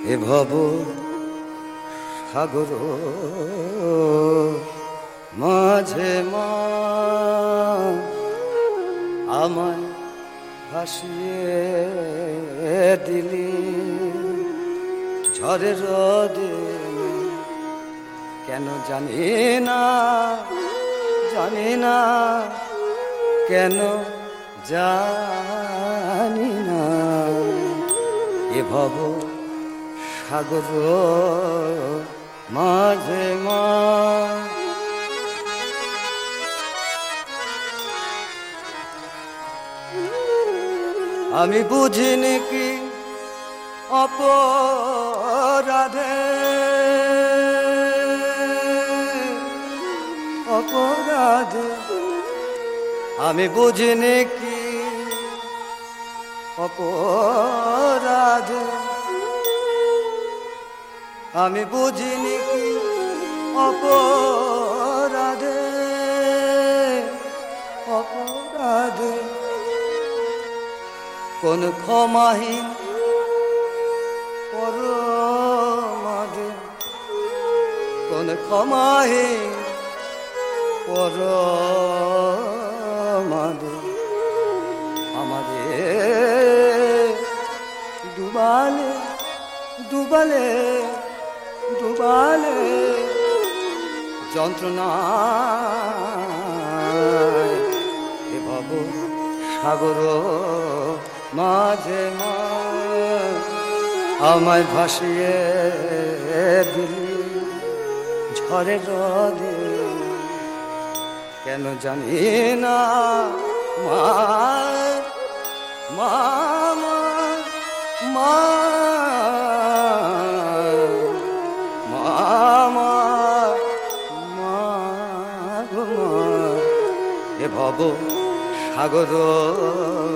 এ ভব সাগর মাঝে মা আমায় ভাসিয়ে দিলি ঝড়ের রোদে কেন জানি না কেন জানি না এ ভব সাগর মাঝে মা আমি বুঝিনি কি অপরাধে আমি বুঝিনি কি অপরাধে আমি বুঝিনি কি অপরাধে কোন ক্ষমাহীন পরমাদে কোন ক্ষমাহীন পরমাদে আমাদের ডুবালে যন্ত্রণায় এ ভব সাগর মাঝে মা আমায় ভাসিয়ে দিলি ঝড়ের রোদে কেন জানি না মা মা মা এ ভব সাগর